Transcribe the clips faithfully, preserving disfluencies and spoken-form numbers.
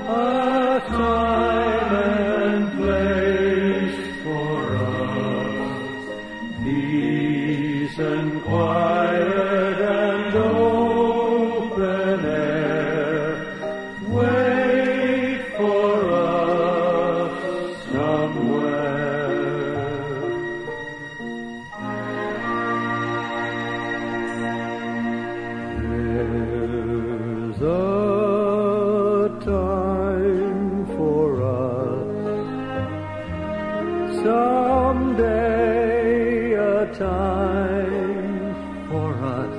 a time and place for us, peace and quiet and open air, wait for us somewhere. There's a time for us, someday a time for us,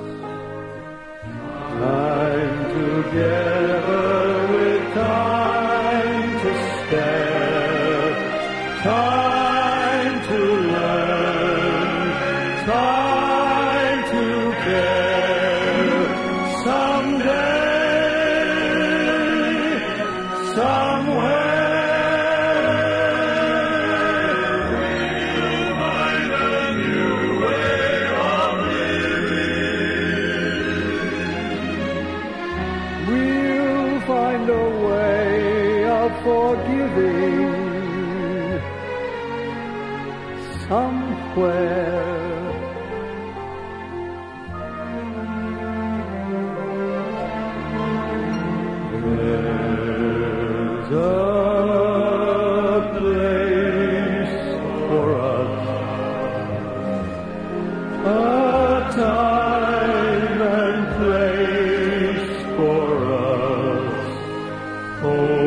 time together with time to spare, time to learn, time to care, someday, somewhere. We'll find a way of forgiving somewhere. There's a place for us, a time and place for us. Oh,